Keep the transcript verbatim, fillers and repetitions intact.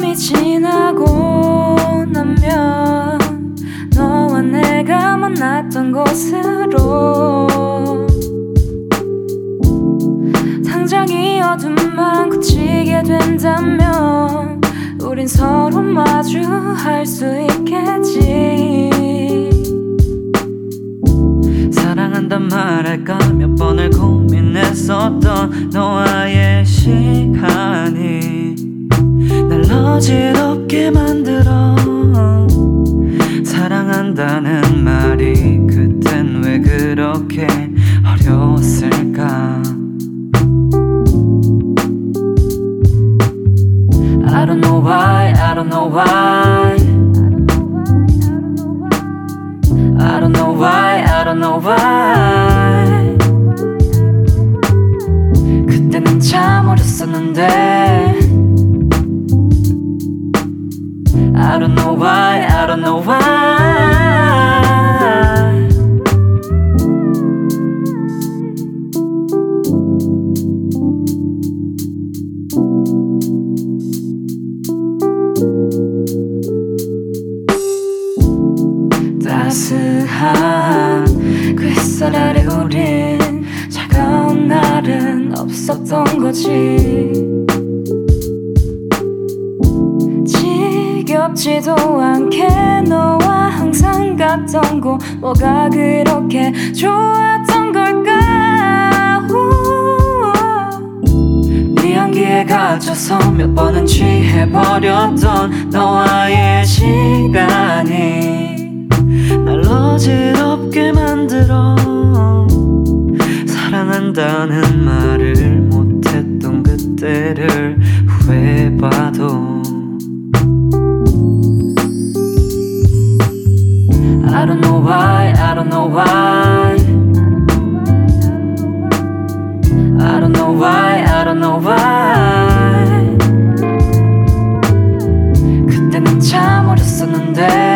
밤이 지나고 나면 너와 내가 만났던 곳으로 당장이 어둠만 그치게 된다면 우린 서로 마주할 수 있겠지. 사랑한단 말할까 몇 번을 고민했었던 너와의 시간이 날 어지럽게 만들어. 사랑한다는 말이 그땐 왜 그렇게 어려웠을까. I don't know why, I don't know why, I don't know why, I don't know why. 그때는 참 어렸었는데 I don't know why, I don't know why. 따스한 그 햇살 아래 우린 차가운 날은 없었던 거지. 지겹지도 않게 너와 항상 갔던 곳 뭐가 그렇게 좋았던 걸까. 네 향기에 갇혀서 몇 번은 취해버렸던 너와의 시간이 날 어지럽게 만들어. 사랑한다는 말을 못했던 그때를 후회해봐도 I don't know why, I don't know why, I don't know why, I don't know why. 그때는 참 어렸었는데